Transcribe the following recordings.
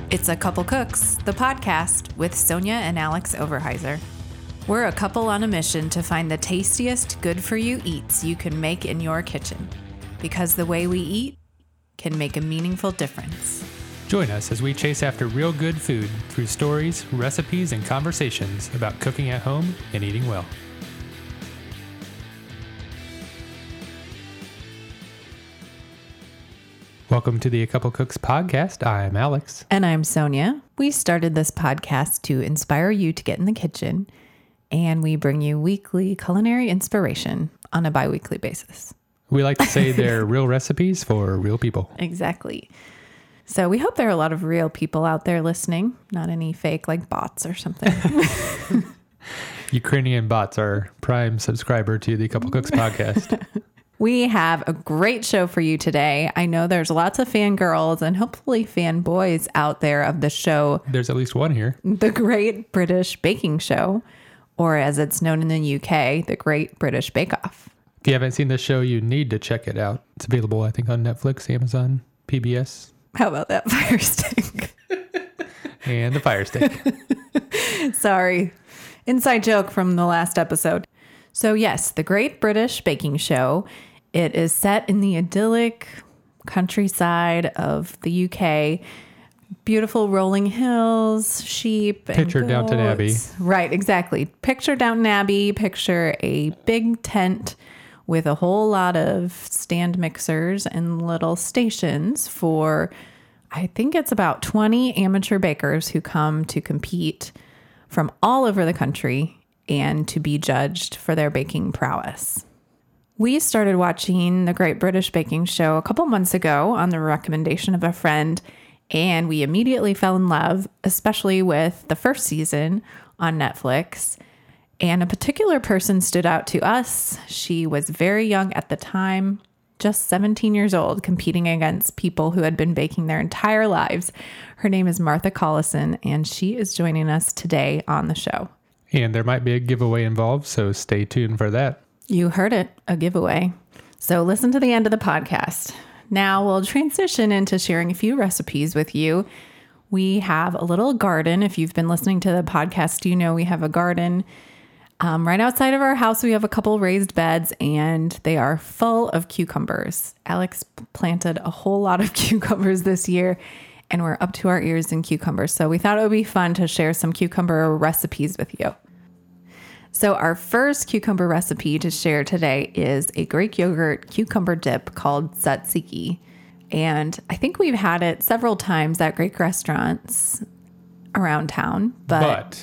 It's A Couple Cooks, the podcast with Sonia and Alex Overheiser. We're a couple on a mission to find the tastiest good-for-you eats you can make in your kitchen, because the way we eat can make a meaningful difference. Join us as we chase after real good food through stories, recipes, and conversations about cooking at home and eating well. Welcome to the A Couple Cooks podcast. I'm Alex. And I'm Sonia. We started this podcast to inspire you to get in the kitchen, and we bring you weekly culinary inspiration on a bi-weekly basis. We like to say they're real recipes for real people. Exactly. So we hope there are a lot of real people out there listening, not any fake like bots or something. Ukrainian bots are prime subscriber to the Couple Cooks podcast. We have a great show for you today. I know there's lots of fangirls and hopefully fanboys out there of the show. There's at least one here. The Great British Baking Show, or as it's known in the UK, The Great British Bake Off. If you haven't seen this show, you need to check it out. It's available, I think, on Netflix, Amazon, PBS. How about that fire stick? And the fire stick. Sorry. Inside joke from the last episode. So yes, The Great British Baking Show. It is set in the idyllic countryside of the UK. Beautiful rolling hills, sheep, and Picture goats. Downton Abbey. Right, exactly. Picture Downton Abbey. Picture a big tent with a whole lot of stand mixers and little stations for, I think it's about 20 amateur bakers who come to compete from all over the country and to be judged for their baking prowess. We started watching The Great British Baking Show a couple months ago on the recommendation of a friend, and we immediately fell in love, especially with the first season on Netflix. And a particular person stood out to us. She was very young at the time, just 17 years old, competing against people who had been baking their entire lives. Her name is Martha Collison, and she is joining us today on the show. And there might be a giveaway involved, so stay tuned for that. You heard it, a giveaway. So listen to the end of the podcast. Now we'll transition into sharing a few recipes with you. We have a little garden. If you've been listening to the podcast, you know we have a garden. Right outside of our house, we have a couple raised beds, and they are full of cucumbers. Alex planted a whole lot of cucumbers this year, and we're up to our ears in cucumbers. So we thought it would be fun to share some cucumber recipes with you. So our first cucumber recipe to share today is a Greek yogurt cucumber dip called tzatziki. And I think we've had it several times at Greek restaurants around town. But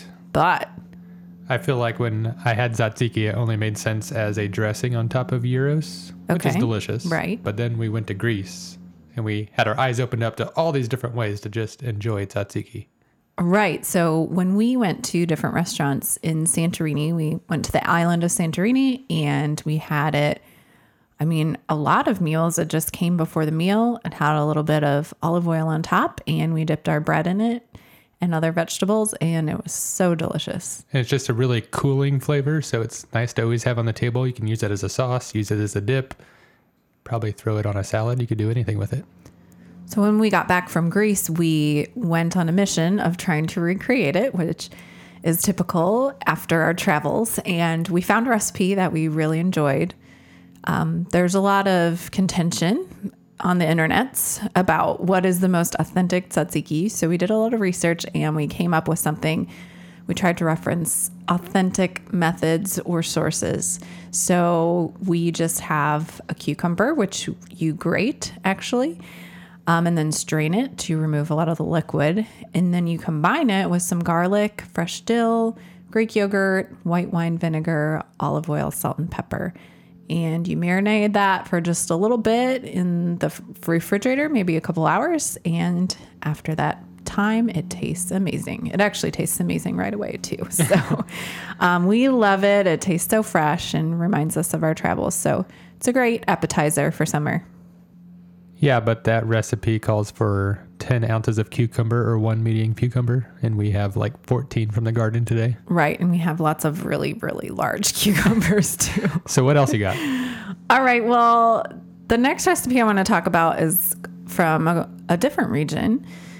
I feel like when I had tzatziki, it only made sense as a dressing on top of gyros, which is delicious. Right. But then we went to Greece, and we had our eyes opened up to all these different ways to just enjoy tzatziki. Right. So when we went to different restaurants in Santorini, we went to the island of Santorini, and we had it. I mean, a lot of meals. It just came before the meal. It had a little bit of olive oil on top, and we dipped our bread in it and other vegetables, and it was so delicious. And it's just a really cooling flavor, so it's nice to always have on the table. You can use it as a sauce, use it as a dip, probably throw it on a salad. You could do anything with it. So when we got back from Greece, we went on a mission of trying to recreate it, which is typical after our travels. And we found a recipe that we really enjoyed. There's a lot of contention on the internets about what is the most authentic tzatziki. So we did a lot of research, and we came up with something. We tried to reference authentic methods or sources. So we just have a cucumber, which you grate actually, and then strain it to remove a lot of the liquid. And then you combine it with some garlic, fresh dill, Greek yogurt, white wine vinegar, olive oil, salt, and pepper. And you marinate that for just a little bit in the refrigerator, maybe a couple hours. And after that time, it tastes amazing. It actually tastes amazing right away too. So we love it. It tastes so fresh and reminds us of our travels. So it's a great appetizer for summer. Yeah, but that recipe calls for 10 ounces of cucumber or one medium cucumber, and we have like 14 from the garden today. Right, and we have lots of really, really large cucumbers too. So what else you got? All right, well, the next recipe I want to talk about is from a different region.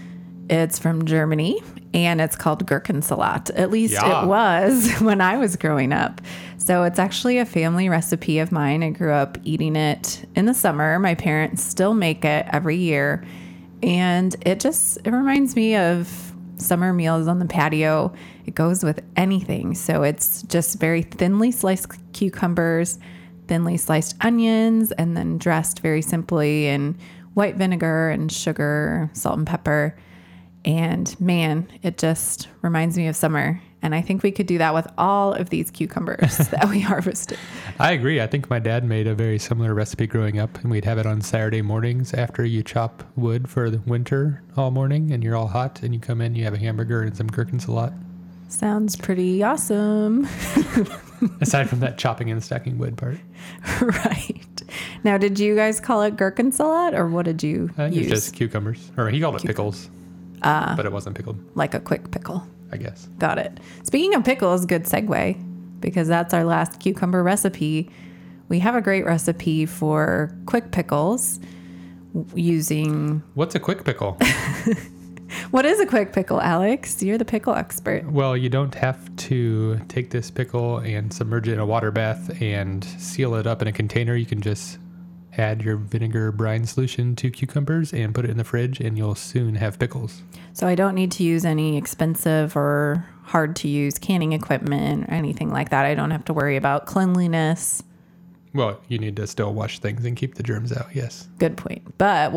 It's from Germany, and it's called Gurkensalat. At least Yeah. it was when I was growing up. So it's actually a family recipe of mine. I grew up eating it in the summer. My parents still make it every year. And it reminds me of summer meals on the patio. It goes with anything. So it's just very thinly sliced cucumbers, thinly sliced onions, and then dressed very simply in white vinegar and sugar, salt and pepper. And man, it just reminds me of summer. And I think we could do that with all of these cucumbers that we harvested. I agree. I think my dad made a very similar recipe growing up, and we'd have it on Saturday mornings after you chop wood for the winter all morning, and you're all hot, and you come in, you have a hamburger and some Gurkensalat. Sounds pretty awesome. Aside from that chopping and stacking wood part. Right. Now, did you guys call it Gurkensalat, or what did you It was use? just cucumbers. Or he called it pickles. But it wasn't pickled, Like a quick pickle. I guess. Got it. Speaking of pickles, good segue, because that's our last cucumber recipe. We have a great recipe for quick pickles using... What's a quick pickle? What is a quick pickle, Alex? You're the pickle expert. Well, you don't have to take this pickle and submerge it in a water bath and seal it up in a container. You can just add your vinegar brine solution to cucumbers and put it in the fridge, and you'll soon have pickles. So I don't need to use any expensive or hard to use canning equipment or anything like that. I don't have to worry about cleanliness. Well, you need to still wash things and keep the germs out, yes. Good point. But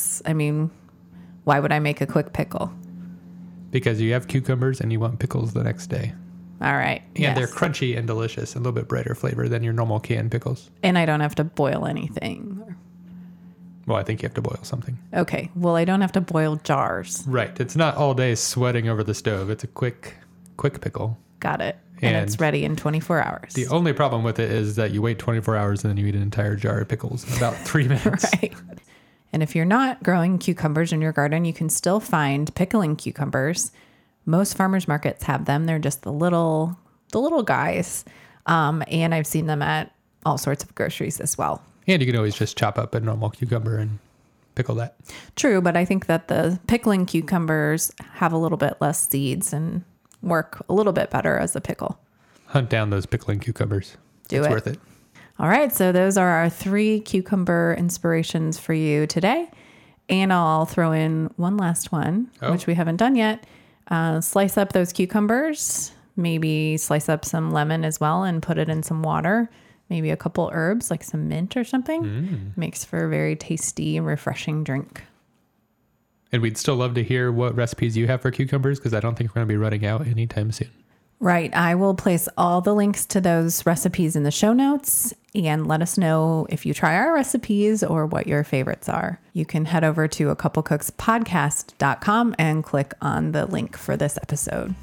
why would I make a quick pickle? Because you have cucumbers and you want pickles the next day. All right. And they're crunchy and delicious, a little bit brighter flavor than your normal canned pickles. And I don't have to boil anything. Well, I think you have to boil something. Okay. Well, I don't have to boil jars. Right. It's not all day sweating over the stove. It's a quick pickle. Got it. And it's ready in 24 hours. The only problem with it is that you wait 24 hours and then you eat an entire jar of pickles in about 3 minutes. Right. And if you're not growing cucumbers in your garden, you can still find pickling cucumbers. Most farmers markets have them. They're just the little guys. And I've seen them at all sorts of groceries as well. And you can always just chop up a normal cucumber and pickle that. True, but I think that the pickling cucumbers have a little bit less seeds and work a little bit better as a pickle. Hunt down those pickling cucumbers. It's worth it. All right, so those are our 3 cucumber inspirations for you today. And I'll throw in one last one, which we haven't done yet. Slice up those cucumbers, maybe slice up some lemon as well and put it in some water. Maybe a couple herbs like some mint or something. Makes for a very tasty and refreshing drink. And we'd still love to hear what recipes you have for cucumbers, because I don't think we're going to be running out anytime soon. Right. I will place all the links to those recipes in the show notes, and let us know if you try our recipes or what your favorites are. You can head over to acouplecookspodcast.com and click on the link for this episode.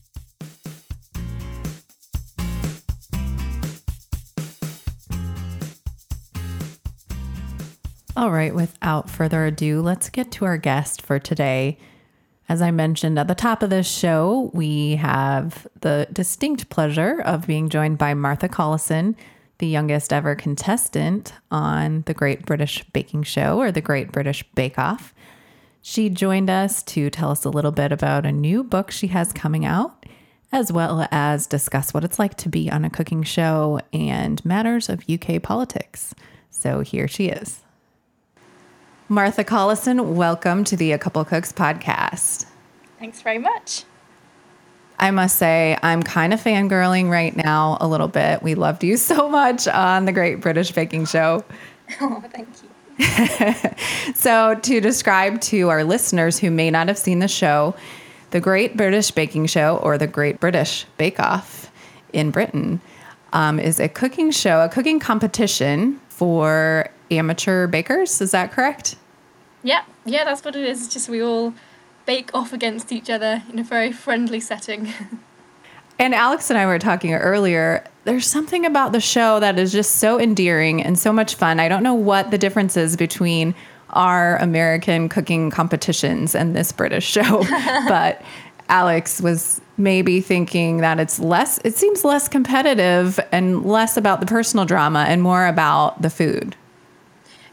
All right, without further ado, let's get to our guest for today. As I mentioned at the top of this show, we have the distinct pleasure of being joined by Martha Collison, the youngest ever contestant on the Great British Baking Show, or the Great British Bake Off. She joined us to tell us a little bit about a new book she has coming out, as well as discuss what it's like to be on a cooking show and matters of UK politics. So here she is. Martha Collison, welcome to the A Couple Cooks podcast. Thanks very much. I must say, I'm kind of fangirling right now a little bit. We loved you so much on the Great British Baking Show. Oh, thank you. So to describe to our listeners who may not have seen the show, the Great British Baking Show, or the Great British Bake Off in Britain, is a cooking show, a cooking competition for amateur bakers. Is that correct? Yeah, that's what it is. It's just we all bake off against each other in a very friendly setting. And Alex and I were talking earlier, there's something about the show that is just so endearing and so much fun. I don't know what the difference is between our American cooking competitions and this British show, but Alex was maybe thinking that it seems less competitive and less about the personal drama and more about the food.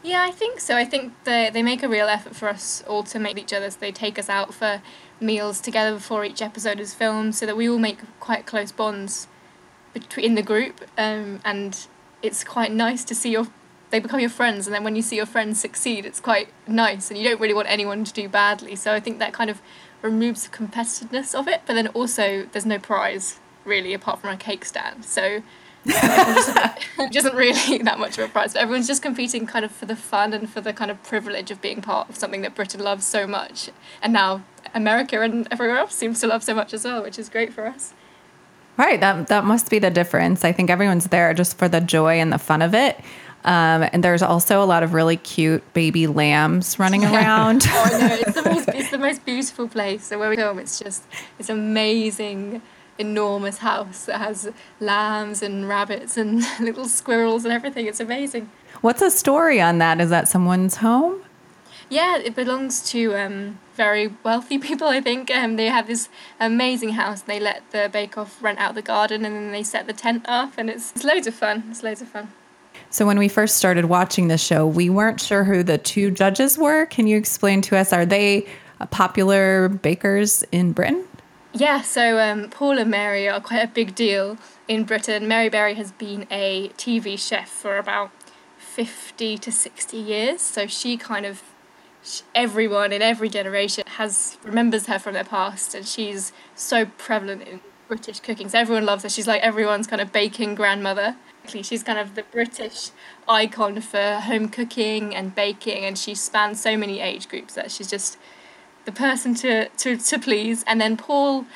Yeah, I think so. I think they make a real effort for us all to make each other. So they take us out for meals together before each episode is filmed, so that we all make quite close bonds between the group. And it's quite nice to see they become your friends, and then when you see your friends succeed, it's quite nice, and you don't really want anyone to do badly. So I think that kind of removes the competitiveness of it. But then also, there's no prize really apart from a cake stand. So which isn't really that much of a prize, but everyone's just competing kind of for the fun and for the kind of privilege of being part of something that Britain loves so much, and now America and everywhere else seems to love so much as well, which is great for us. Right, that must be the difference. I think everyone's there just for the joy and the fun of it. And there's also a lot of really cute baby lambs running around. Oh, I know, it's the most beautiful place. So where we film, it's amazing, enormous house that has lambs and rabbits and little squirrels and everything. It's amazing. What's the story on that? Is that someone's home? Yeah, it belongs to very wealthy people, I think. They have this amazing house. They let the bake-off rent out the garden, and then they set the tent up, and it's loads of fun. It's loads of fun. So when we first started watching the show, we weren't sure who the two judges were. Can you explain to us, are they popular bakers in Britain? Yeah, so Paul and Mary are quite a big deal in Britain. Mary Berry has been a TV chef for about 50 to 60 years, so she kind of, everyone in every generation remembers her from their past, and she's so prevalent in British cooking, so everyone loves her. She's like everyone's kind of baking grandmother. She's kind of the British icon for home cooking and baking, and she spans so many age groups that she's just the person to please. And then Paul,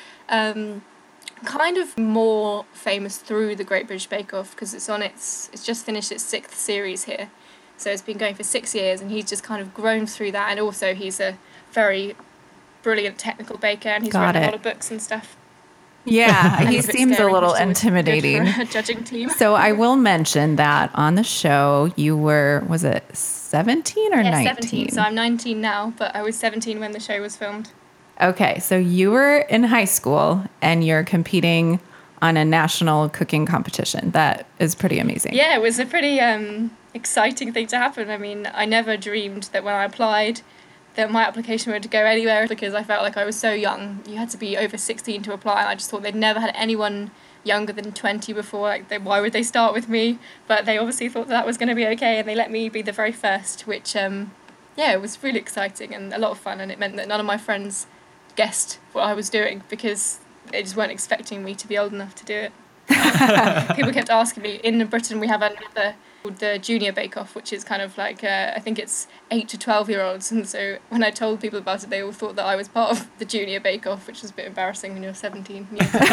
kind of more famous through the Great British Bake Off, because it's just finished its 6th series here, so it's been going for 6 years, and he's just kind of grown through that. And also he's a very brilliant technical baker, and he's written a lot of books and stuff. Yeah, he seems a little intimidating. Good for a judging team. So I will mention that on the show you were, was it 17 or 19? 17. So I'm 19 now, but I was 17 when the show was filmed. Okay, so you were in high school and you're competing on a national cooking competition. That is pretty amazing. Yeah, it was a pretty exciting thing to happen. I mean, I never dreamed that when I applied that my application would go anywhere, because I felt like I was so young. You had to be over 16 to apply, and I just thought they'd never had anyone younger than 20 before. Like, why would they start with me? But they obviously thought that was going to be okay, and they let me be the very first, which, it was really exciting and a lot of fun, and it meant that none of my friends guessed what I was doing, because they just weren't expecting me to be old enough to do it. People kept asking me. In Britain, we have another called the Junior Bake Off, which is kind of like, I think it's 8 to 12-year-olds. And so when I told people about it, they all thought that I was part of the Junior Bake Off, which was a bit embarrassing when you're 17.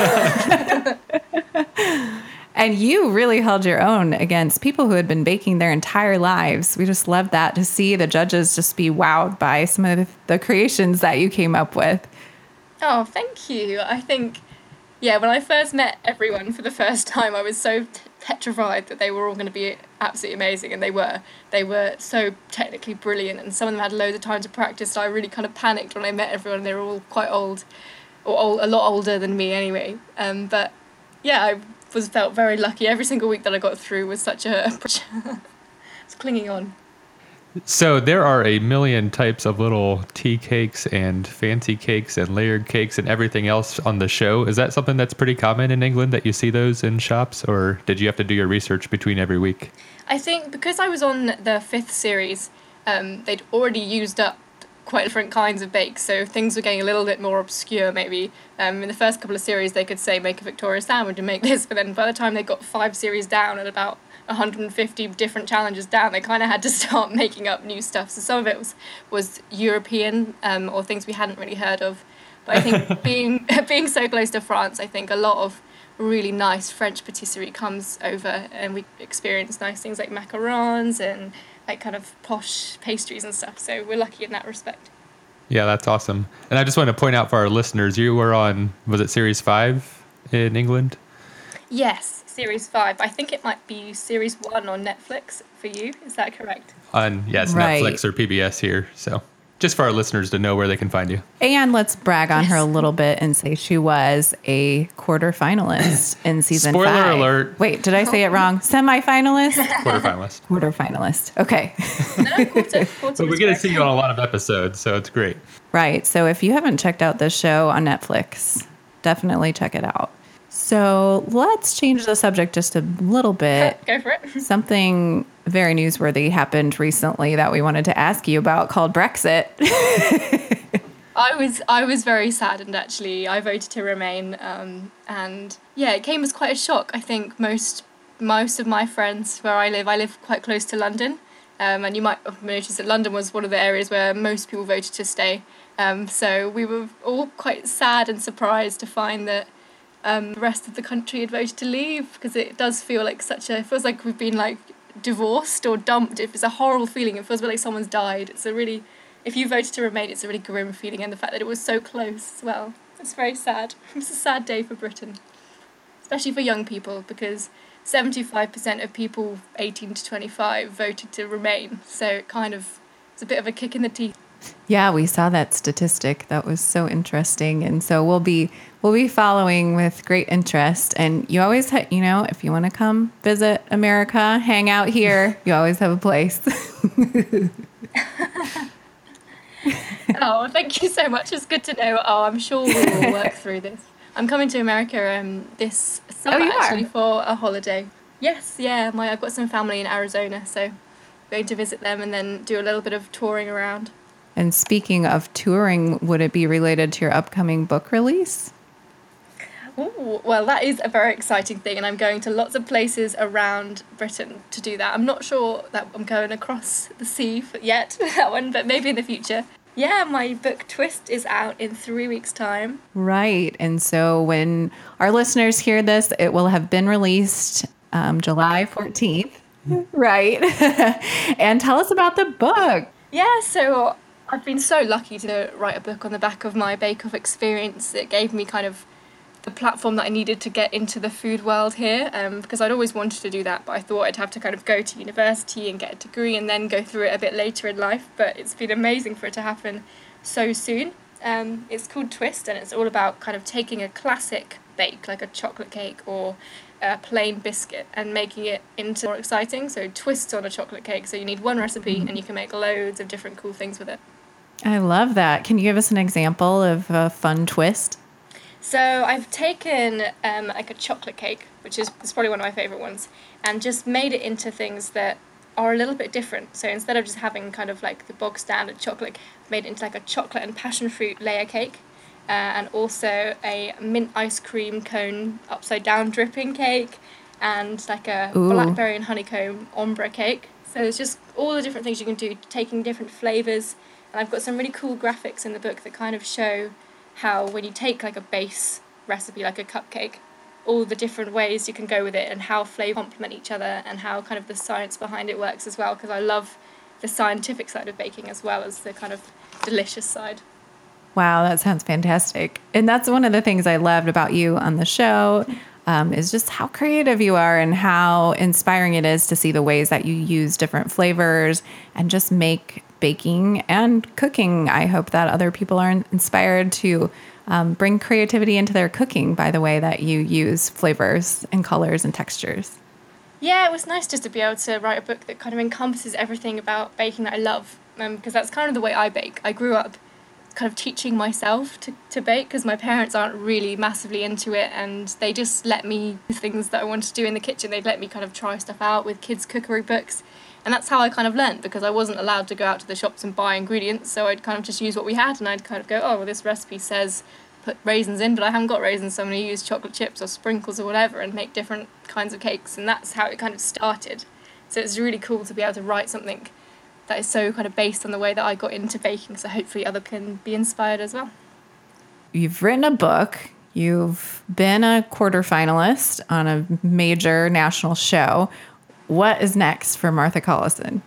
And you really held your own against people who had been baking their entire lives. We just loved that, to see the judges just be wowed by some of the creations that you came up with. Oh, thank you. I think, when I first met everyone for the first time, I was so petrified that they were all going to be absolutely amazing, and they were. They were so technically brilliant, and some of them had loads of time to practice, so I really kind of panicked when I met everyone. They were all quite old, or a lot older than me anyway. But I felt very lucky. Every single week that I got through was such a it's clinging on. So there are a million types of little tea cakes and fancy cakes and layered cakes and everything else on the show. Is that something that's pretty common in England, that you see those in shops, or did you have to do your research between every week? I think because I was on the 5th series, they'd already used up quite different kinds of bakes, so things were getting a little bit more obscure maybe. In the first couple of series they could say make a Victoria sandwich and make this, but then by the time they got 5 series down and about 150 different challenges down, they kind of had to start making up new stuff. So some of it was European, or things we hadn't really heard of. But I think being so close to France, I think a lot of really nice French patisserie comes over, and we experience nice things like macarons and like kind of posh pastries and stuff. So we're lucky in that respect. Yeah, that's awesome. And I just want to point out for our listeners, you were on, was it Series 5 in England? Yes, Series 5. I think it might be Series 1 on Netflix for you. Is that correct? Yes, right. Netflix or PBS here. So Just for our listeners to know where they can find you. And let's brag on her a little bit and say she was a quarterfinalist in season 5. Spoiler alert. Wait, did I say it wrong? Semi-finalist? Quarterfinalist. Quarterfinalist. Okay. No, quarter But we was get to correct. see you on a lot of episodes, so it's great. Right. So if you haven't checked out this show on Netflix, definitely check it out. So let's change the subject just a little bit. Go for it. Something very newsworthy happened recently that we wanted to ask you about called Brexit. I was very saddened, actually. I voted to remain, and yeah, it came as quite a shock. I think most of my friends where I live quite close to London, and you might have noticed that London was one of the areas where most people voted to stay. So we were all quite sad and surprised to find that the rest of the country had voted to leave, because it does feel like it feels like we've been like divorced or dumped. It's a horrible feeling. It feels a bit like someone's died. If you voted to remain, it's a really grim feeling, and the fact that it was so close as well. It's very sad. It's a sad day for Britain, especially for young people, because 75% of people 18 to 25 voted to remain. So it's a bit of a kick in the teeth. Yeah, we saw that statistic. That was so interesting. And so we'll be following with great interest. And you always, if you want to come visit America, hang out here, you always have a place. Oh, thank you so much. It's good to know. Oh, I'm sure we will work through this. I'm coming to America this summer, you are? actually, for a holiday. Yes, yeah. I've got some family in Arizona, so going to visit them and then do a little bit of touring around. And speaking of touring, would it be related to your upcoming book release? Ooh, well, that is a very exciting thing, and I'm going to lots of places around Britain to do that. I'm not sure that I'm going across the sea yet, that one, but maybe in the future. Yeah, my book Twist is out in 3 weeks' time. Right. And so when our listeners hear this, it will have been released July 14th. Right. And tell us about the book. Yeah, so I've been so lucky to write a book on the back of my bake-off experience. It gave me kind of the platform that I needed to get into the food world here, because I'd always wanted to do that, but I thought I'd have to kind of go to university and get a degree and then go through it a bit later in life. But it's been amazing for it to happen so soon. It's called Twist, and it's all about kind of taking a classic bake, like a chocolate cake or a plain biscuit, and making it into more exciting. So twists on a chocolate cake, so you need one recipe and you can make loads of different cool things with it. I love that. Can you give us an example of a fun twist? So I've taken like a chocolate cake, which is probably one of my favourite ones, and just made it into things that are a little bit different. So instead of just having kind of like the bog standard chocolate, I've made it into like a chocolate and passion fruit layer cake, and also a mint ice cream cone upside down dripping cake, and like a blackberry and honeycomb ombre cake. So it's just all the different things you can do, taking different flavours. And I've got some really cool graphics in the book that kind of show how when you take like a base recipe, like a cupcake, all the different ways you can go with it and how flavors complement each other and how kind of the science behind it works as well, because I love the scientific side of baking as well as the kind of delicious side. Wow, that sounds fantastic. And that's one of the things I loved about you on the show, is just how creative you are and how inspiring it is to see the ways that you use different flavors and just make baking and cooking. I hope that other people are inspired to bring creativity into their cooking by the way that you use flavors and colors and textures. Yeah, it was nice just to be able to write a book that kind of encompasses everything about baking that I love, because that's kind of the way I bake. I grew up kind of teaching myself to bake, because my parents aren't really massively into it, and they just let me do things that I wanted to do in the kitchen. They'd let me kind of try stuff out with kids' cookery books. And that's how I kind of learned, because I wasn't allowed to go out to the shops and buy ingredients, so I'd kind of just use what we had, and I'd kind of go, oh, well, this recipe says put raisins in, but I haven't got raisins, so I'm going to use chocolate chips or sprinkles or whatever and make different kinds of cakes, and that's how it kind of started. So it's really cool to be able to write something that is so kind of based on the way that I got into baking, so hopefully others can be inspired as well. You've written a book. You've been a quarterfinalist on a major national show. What is next for Martha Collison?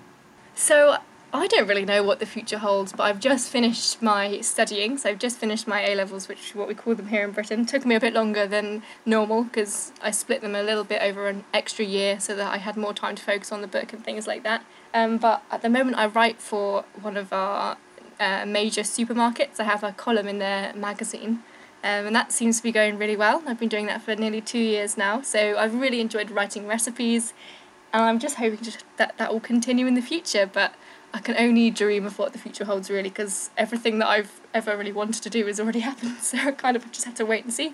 So I don't really know what the future holds, but I've just finished my studying. So I've just finished my A-levels, which is what we call them here in Britain. It took me a bit longer than normal because I split them a little bit over an extra year so that I had more time to focus on the book and things like that. But at the moment I write for one of our major supermarkets. I have a column in their magazine, and that seems to be going really well. I've been doing that for nearly 2 years now, so I've really enjoyed writing recipes, and I'm just hoping that will continue in the future, but I can only dream of what the future holds, really, because everything that I've ever really wanted to do has already happened, so I kind of just have to wait and see.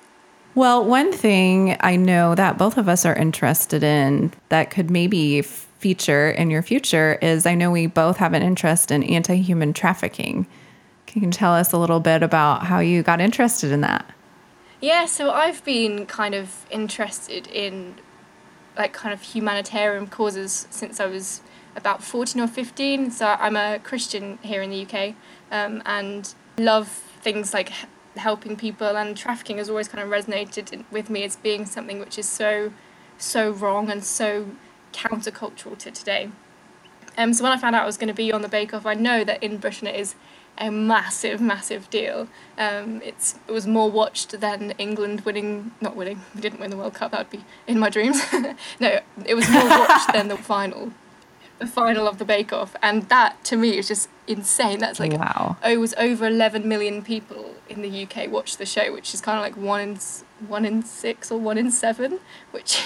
Well, one thing I know that both of us are interested in that could maybe feature in your future is I know we both have an interest in anti-human trafficking. Can you tell us a little bit about how you got interested in that? Yeah, so I've been kind of interested in like kind of humanitarian causes since I was about 14 or 15. So I'm a Christian here in the UK, and love things like helping people, and trafficking has always kind of resonated with me as being something which is so wrong and so countercultural to today. So when I found out I was going to be on the Bake Off, I know that in Britain it is a massive deal. It was more watched than England not winning, we didn't win the World Cup, that would be in my dreams. No, it was more watched than the final of the Bake Off, and that to me is just insane. That's like, wow. It was over 11 million people in the UK watched the show, which is kind of like 1 in 6 or 1 in 7, which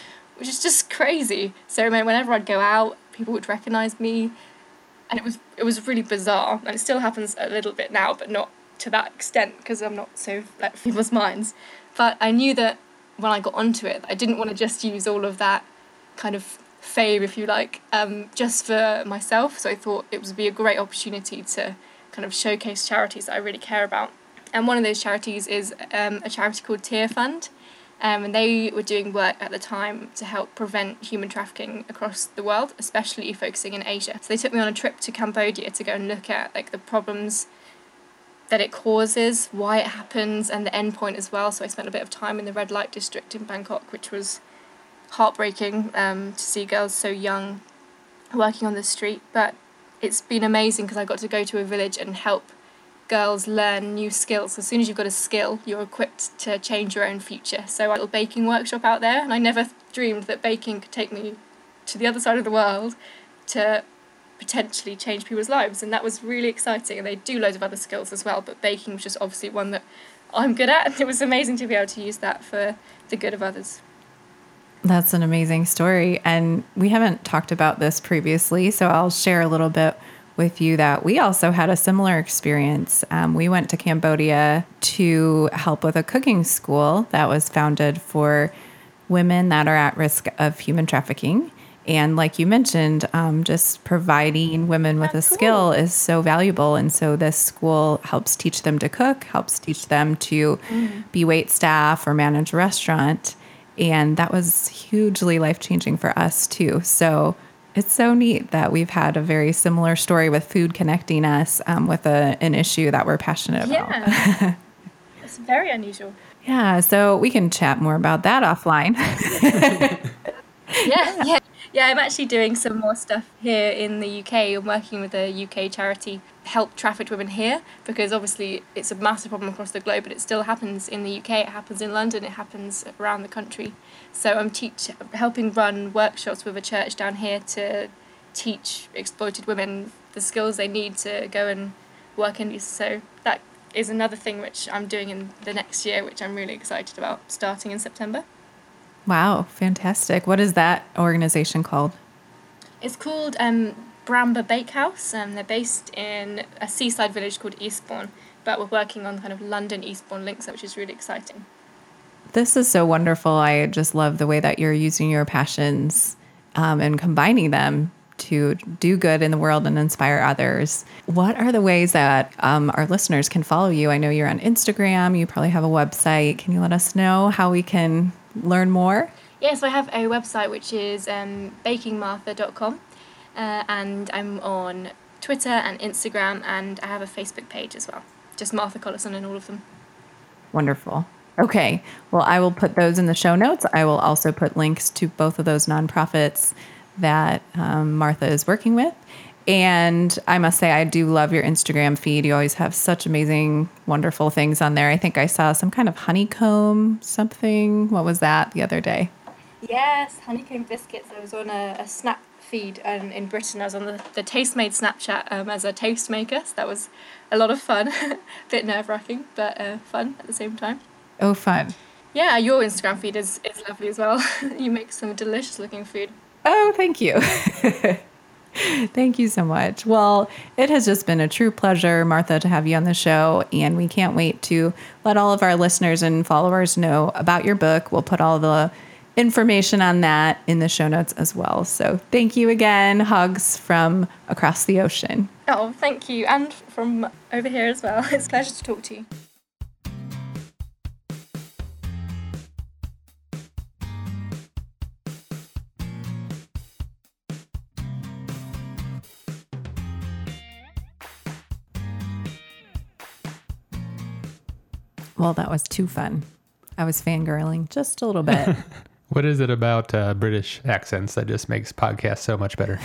is just crazy. So whenever I'd go out, people would recognise me, and it was really bizarre, and it still happens a little bit now, but not to that extent because I'm not so like people's minds. But I knew that when I got onto it, I didn't want to just use all of that kind of fame, if you like, just for myself. So I thought it would be a great opportunity to kind of showcase charities that I really care about. And one of those charities is a charity called Tear Fund. And they were doing work at the time to help prevent human trafficking across the world, especially focusing in Asia. So they took me on a trip to Cambodia to go and look at like the problems that it causes, why it happens, and the end point as well. So I spent a bit of time in the red light district in Bangkok, which was heartbreaking to see girls so young working on the street. But it's been amazing because I got to go to a village and help girls learn new skills. As soon as you've got a skill, you're equipped to change your own future. So I had a little baking workshop out there, and I never dreamed that baking could take me to the other side of the world to potentially change people's lives, and that was really exciting. And they do loads of other skills as well, but baking was just obviously one that I'm good at, and it was amazing to be able to use that for the good of others. That's an amazing story, and we haven't talked about this previously, so I'll share a little bit with you that we also had a similar experience. We went to Cambodia to help with a cooking school that was founded for women that are at risk of human trafficking. And like you mentioned, just providing women with a skill is so valuable. And so this school helps teach them to cook, helps teach them to be wait staff or manage a restaurant. And that was hugely life-changing for us too. So it's so neat that we've had a very similar story with food connecting us with an issue that we're passionate about. Yeah, it's very unusual. Yeah, so we can chat more about that offline. Yeah, I'm actually doing some more stuff here in the UK. I'm working with a UK charity to help trafficked women here, because obviously it's a massive problem across the globe, but it still happens in the UK, it happens in London, it happens around the country. So I'm helping run workshops with a church down here to teach exploited women the skills they need to go and work in these. So that is another thing which I'm doing in the next year, which I'm really excited about, starting in September. Wow, fantastic. What is that organization called? It's called Bramber Bakehouse. They're based in a seaside village called Eastbourne, but we're working on kind of London Eastbourne links, which is really exciting. This is so wonderful. I just love the way that you're using your passions and combining them to do good in the world and inspire others. What are the ways that our listeners can follow you? I know you're on Instagram. You probably have a website. Can you let us know how we can learn more? Yes, I have a website which is bakingmartha.com, and I'm on Twitter and Instagram, and I have a Facebook page as well. Just Martha Collison in all of them. Wonderful. Okay. Well, I will put those in the show notes. I will also put links to both of those nonprofits that Martha is working with. And I must say, I do love your Instagram feed. You always have such amazing, wonderful things on there. I think I saw some kind of honeycomb something. What was that the other day? Yes, honeycomb biscuits. I was on a snap feed, and in Britain I was on the Tastemade Snapchat as a tastemaker, so that was a lot of fun. Bit nerve-wracking, but fun at the same time. Oh, fun. Yeah, your Instagram feed is lovely as well. You make some delicious looking food. Oh, thank you. Thank you so much. Well, it has just been a true pleasure, Martha, to have you on the show, and we can't wait to let all of our listeners and followers know about your book. We'll put all the information on that in the show notes as well. So thank you again. Hugs from across the ocean. Oh, thank you. And from over here as well. It's a pleasure to talk to you. Well, that was too fun. I was fangirling just a little bit. What is it about British accents that just makes podcasts so much better?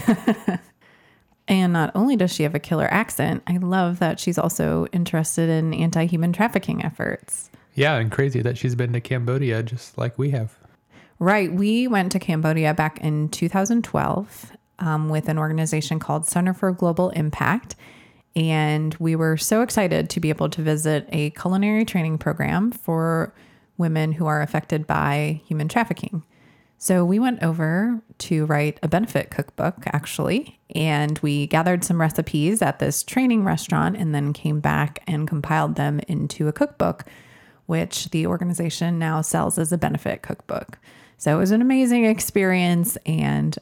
And not only does she have a killer accent, I love that she's also interested in anti-human trafficking efforts. Yeah, and crazy that she's been to Cambodia just like we have. Right. We went to Cambodia back in 2012 with an organization called Center for Global Impact. And we were so excited to be able to visit a culinary training program for women who are affected by human trafficking. So we went over to write a benefit cookbook, actually, and we gathered some recipes at this training restaurant and then came back and compiled them into a cookbook, which the organization now sells as a benefit cookbook. So it was an amazing experience. And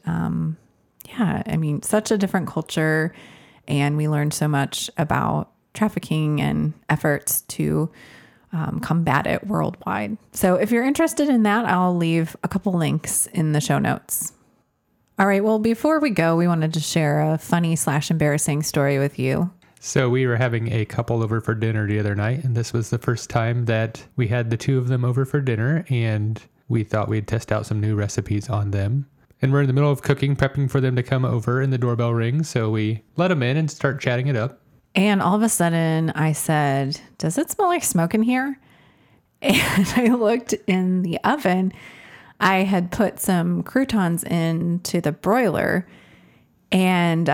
such a different culture. And we learned so much about trafficking and efforts to combat it worldwide. So if you're interested in that, I'll leave a couple links in the show notes. All right. Well, before we go, we wanted to share a funny/embarrassing story with you. So we were having a couple over for dinner the other night, and this was the first time that we had the two of them over for dinner, and we thought we'd test out some new recipes on them. And we're in the middle of cooking, prepping for them to come over, and the doorbell rings. So we let them in and start chatting it up. And all of a sudden I said, "Does it smell like smoke in here?" And I looked in the oven. I had put some croutons into the broiler, and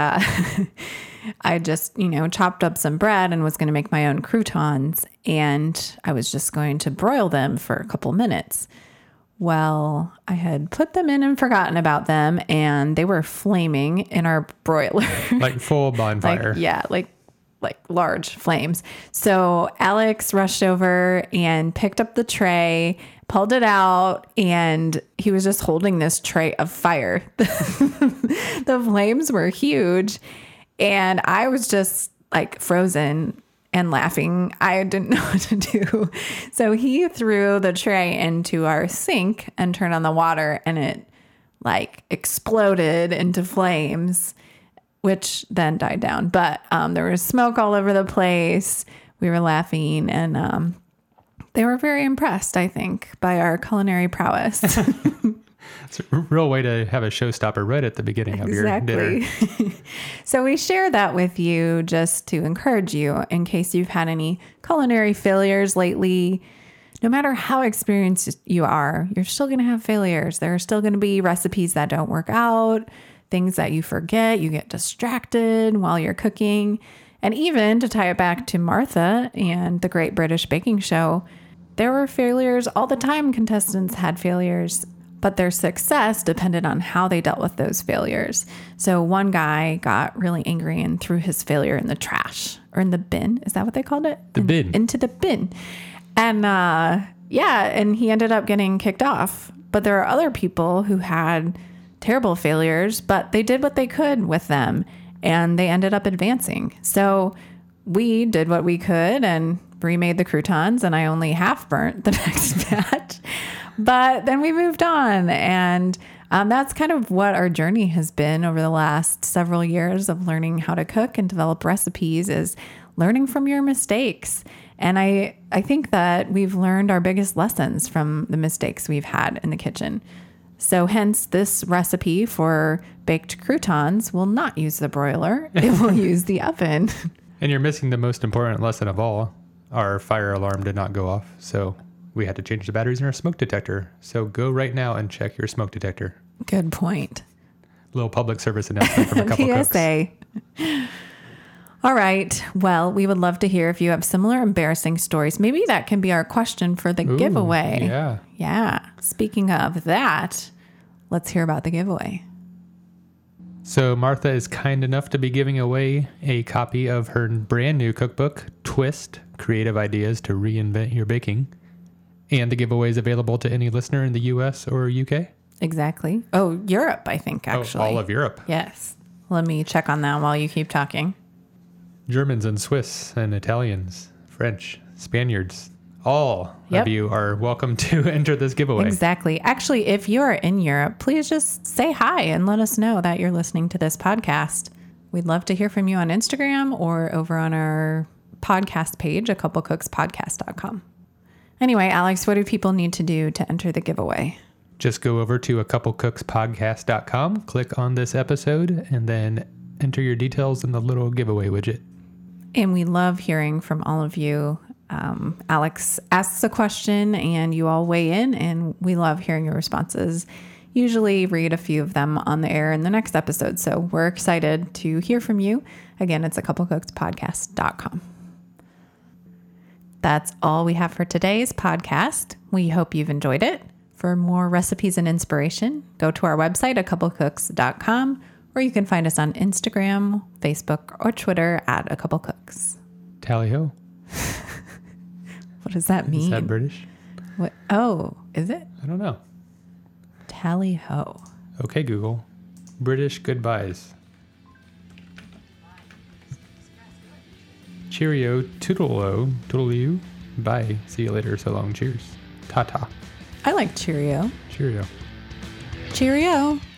I just, chopped up some bread and was going to make my own croutons. And I was just going to broil them for a couple minutes. Well, I had put them in and forgotten about them, and they were flaming in our broiler. Like full bonfire. like large flames. So Alex rushed over and picked up the tray, pulled it out, and he was just holding this tray of fire. The flames were huge, and I was just like frozen and laughing. I didn't know what to do. So he threw the tray into our sink and turned on the water, and it like exploded into flames, which then died down. But there was smoke all over the place. We were laughing, and they were very impressed, I think, by our culinary prowess. It's a real way to have a showstopper right at the beginning of your dinner. So we share that with you just to encourage you in case you've had any culinary failures lately. No matter how experienced you are, you're still going to have failures. There are still going to be recipes that don't work out, things that you forget, you get distracted while you're cooking. And even to tie it back to Martha and the Great British Baking Show, there were failures all the time. Contestants had failures, but their success depended on how they dealt with those failures. So one guy got really angry and threw his failure in the trash or in the bin. Is that what they called it? Bin. Into the bin. And and he ended up getting kicked off. But there are other people who had terrible failures, but they did what they could with them and they ended up advancing. So we did what we could and remade the croutons, and I only half burnt the next batch. But then we moved on, and that's kind of what our journey has been over the last several years of learning how to cook and develop recipes, is learning from your mistakes. And I think that we've learned our biggest lessons from the mistakes we've had in the kitchen. So hence this recipe for baked croutons will not use the broiler. It will use the oven. And you're missing the most important lesson of all. Our fire alarm did not go off, so we had to change the batteries in our smoke detector. So go right now and check your smoke detector. Good point. Little public service announcement from a couple cooks. PSA. All right. Well, we would love to hear if you have similar embarrassing stories. Maybe that can be our question for the giveaway. Yeah. Yeah. Speaking of that, let's hear about the giveaway. So Martha is kind enough to be giving away a copy of her brand new cookbook, Twist: Creative Ideas to Reinvent Your Baking. And the giveaway is available to any listener in the US or UK. Exactly. Oh, Europe, I think, actually. Oh, all of Europe. Yes. Let me check on that while you keep talking. Germans and Swiss and Italians, French, Spaniards, all of you are welcome to enter this giveaway. Exactly. Actually, if you are in Europe, please just say hi and let us know that you're listening to this podcast. We'd love to hear from you on Instagram or over on our podcast page, acouplecookspodcast.com. Anyway, Alex, what do people need to do to enter the giveaway? Just go over to acouplecookspodcast.com, click on this episode, and then enter your details in the little giveaway widget. And we love hearing from all of you. Alex asks a question and you all weigh in, and we love hearing your responses. Usually read a few of them on the air in the next episode. So we're excited to hear from you. Again, it's acouplecookspodcast.com. That's all we have for today's podcast. We hope you've enjoyed it. For more recipes and inspiration, go to our website, acouplecooks.com, or you can find us on Instagram, Facebook, or Twitter at acouplecooks. Tally ho. What does that mean? Is that British? What? Oh, is it? I don't know. Tally ho. Okay, Google. British goodbyes. Cheerio, toodle-o, toodle-you. Bye. See you later. So long. Cheers. Ta-ta. I like Cheerio. Cheerio. Cheerio.